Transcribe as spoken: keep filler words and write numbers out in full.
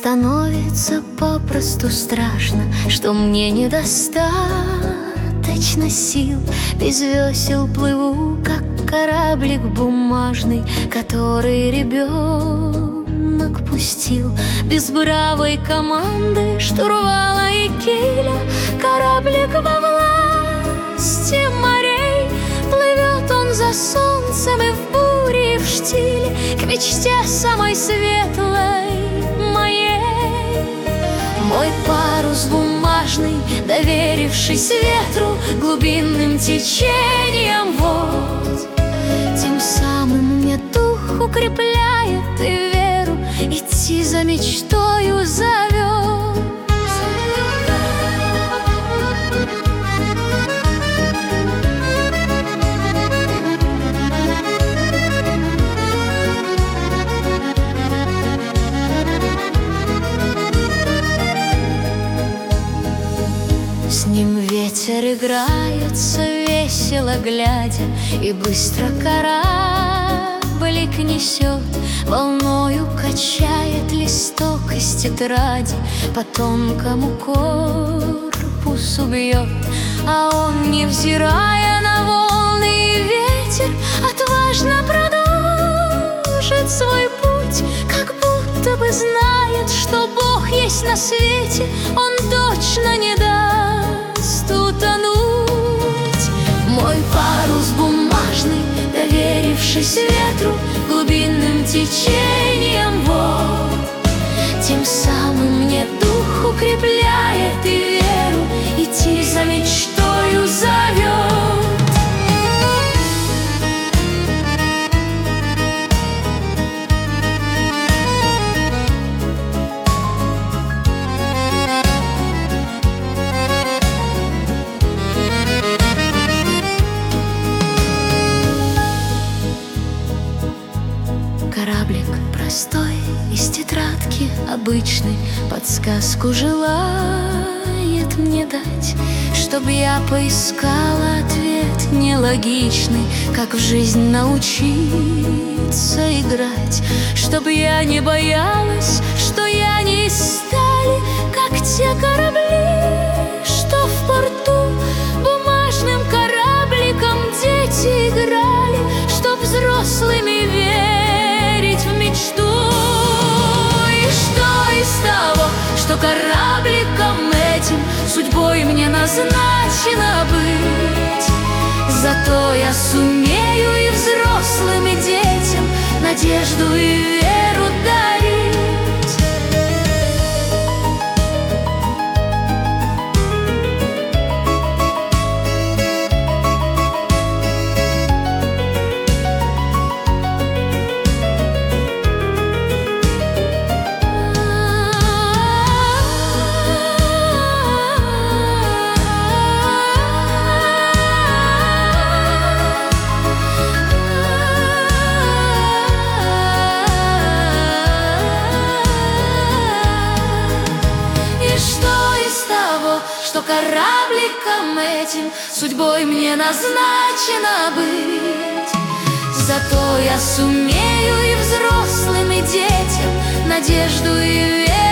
становится попросту страшно, что мне недостаточно сил. Без весел плыву, как кораблик бумажный, который ребенок пустил. Без бравой команды штурвала и киля кораблик во власти морей. Плывет он за солнцем и в буре, и в штиле к мечте самой светлой моей. Мой парус бумажный, доверившись ветру, глубинным течением вод, тем самым мне дух укрепляет и веру идти за мечтою зовет. С ним ветер играется, весело глядя, и быстро кораблик несет, волною качает листок из тетради, по тонкому корпусу бьет. А он, невзирая на волны и ветер, отважно продолжит свой путь, как будто бы знает, что Бог есть на свете, он точно не даст утонуть. Мой парус бумажный, доверившись ветру, глубинным течением вод, тем самым мне дух укрепляет и веру идти за мечтою зовет. Кораблик простой, из тетрадки обычной, подсказку желает мне дать, чтоб я поискала ответ нелогичный, как в жизнь научиться играть. Чтоб я не боялась, что я не из стали, как те корабли, что в порту бумажным корабликом дети играли, чтоб взрослыми верить в мечту. И что из того, что корабликом этим судьбой мне назначено быть? Зато я сумею и взрослым, и детям надежду и веру дарить. Что корабликом этим судьбой мне назначено быть. Зато я сумею и взрослым, и детям надежду и веру